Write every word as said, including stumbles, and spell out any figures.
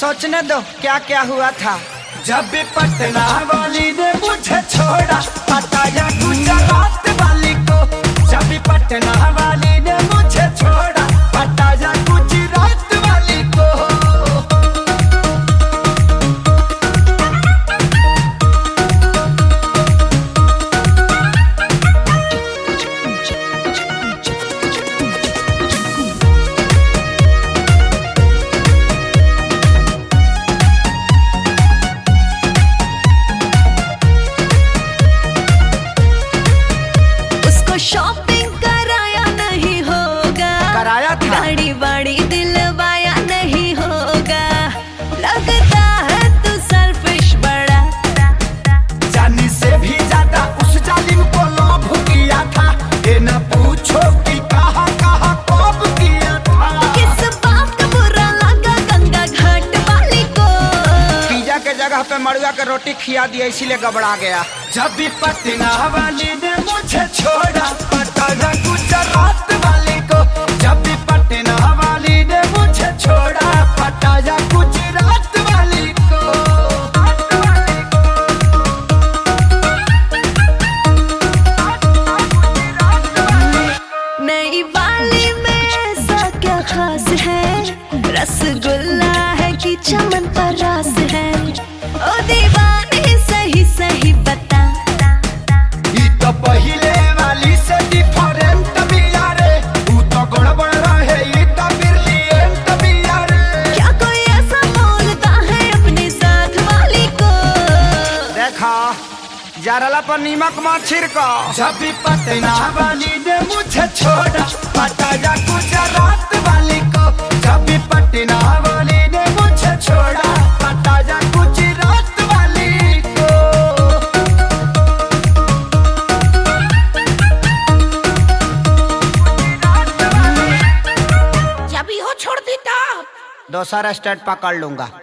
सोचने दो क्या क्या हुआ था। जब भी पटना वाली ने मुझे छोड़ा, पटाया गुजरात वाली को। जब भी पटना वाली ने मुझे छोड़ा, पटाया गुजरात वाली को। शॉपिंग कराया नहीं होगा, कराया था। गाड़ी बाड़ी दिलवाया नहीं होगा। लगता है तू सेल्फिश बड़ा, जानी से भी ज्यादा उस जालिम को लोभ किया था। ये न पूछो कि कहाँ कहाँ कब किया था। किस बात का बुरा लगा गंगा घाट वाली को। पिज्जा के जगह पे मड़ुआ के रोटी खिया दिया, इसीलिए गबड़ा गया। जब भी पटना वाली ने मुझे छोड़ा, पटाया गुजरात वाली को। जब भी पटना वाली ने मुझे छोड़ा, पटाया गुजरात वाली को। नई वाली में ऐसा क्या खास है, रसगुल्ला है कि चमन पर रास है। ओ दीवानी सही सही बता, तो पहिले वाली से डिफरेंट बिया रे। तू तो गड़बड़ रहे, ये तो ब्रिलियंट बिया रे। क्या कोई ऐसा बोलता है अपने साथ वाली को। देखा जरला पर नीमक मत छिड़को। जब भी पटना वाली ने मुझे छोड़ा, पटाया गुजरात वाली को। जब भी पटना वाली ने मुझे छोड़ा, पटाया गुजरात वाली को। जब ही हो छोड़ देता, दोसरा स्टेट पकड़ लूंगा।